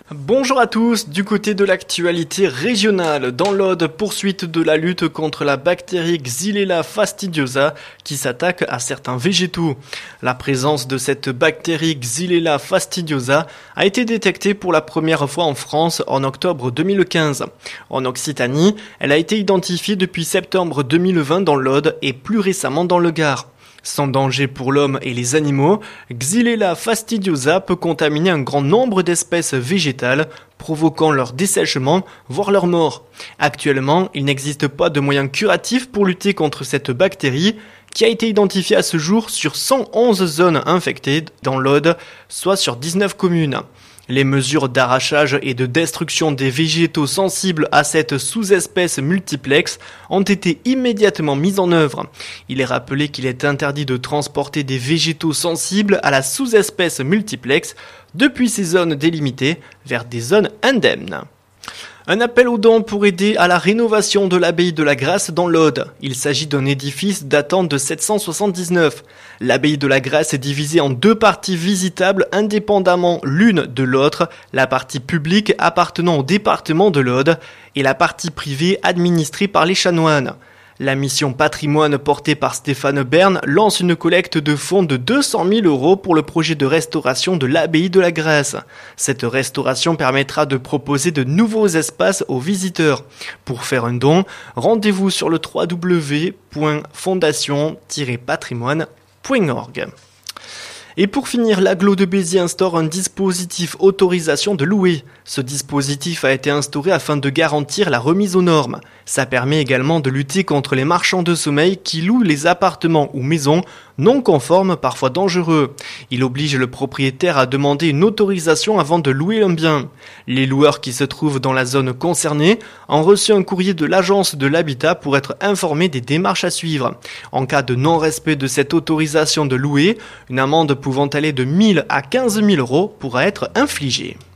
Bonjour à tous, du côté de l'actualité régionale, dans l'Aude, poursuite de la lutte contre la bactérie Xylella fastidiosa qui s'attaque à certains végétaux. La présence de cette bactérie Xylella fastidiosa a été détectée pour la première fois en France en octobre 2015. En Occitanie, elle a été identifiée depuis septembre 2020 dans l'Aude et plus récemment dans le Gard. Sans danger pour l'homme et les animaux, Xylella fastidiosa peut contaminer un grand nombre d'espèces végétales, provoquant leur dessèchement, voire leur mort. Actuellement, il n'existe pas de moyens curatifs pour lutter contre cette bactérie, qui a été identifiée à ce jour sur 111 zones infectées dans l'Aude, soit sur 19 communes. Les mesures d'arrachage et de destruction des végétaux sensibles à cette sous-espèce multiplex ont été immédiatement mises en œuvre. Il est rappelé qu'il est interdit de transporter des végétaux sensibles à la sous-espèce multiplex depuis ces zones délimitées vers des zones indemnes. Un appel aux dons pour aider à la rénovation de l'abbaye de la Grâce dans l'Aude. Il s'agit d'un édifice datant de 779. L'abbaye de la Grâce est divisée en deux parties visitables indépendamment l'une de l'autre, la partie publique appartenant au département de l'Aude et la partie privée administrée par les chanoines. La mission patrimoine portée par Stéphane Bern lance une collecte de fonds de 200 000 € pour le projet de restauration de l'abbaye de la Grâce. Cette restauration permettra de proposer de nouveaux espaces aux visiteurs. Pour faire un don, rendez-vous sur le www.fondation-patrimoine.org. Et pour finir, l'agglo de Béziers instaure un dispositif autorisation de louer. Ce dispositif a été instauré afin de garantir la remise aux normes. Ça permet également de lutter contre les marchands de sommeil qui louent les appartements ou maisons non conformes, parfois dangereux. Il oblige le propriétaire à demander une autorisation avant de louer un bien. Les loueurs qui se trouvent dans la zone concernée ont reçu un courrier de l'agence de l'habitat pour être informés des démarches à suivre. En cas de non-respect de cette autorisation de louer, une amende pouvant aller de 1 000 à 15 000 € pourra être infligée.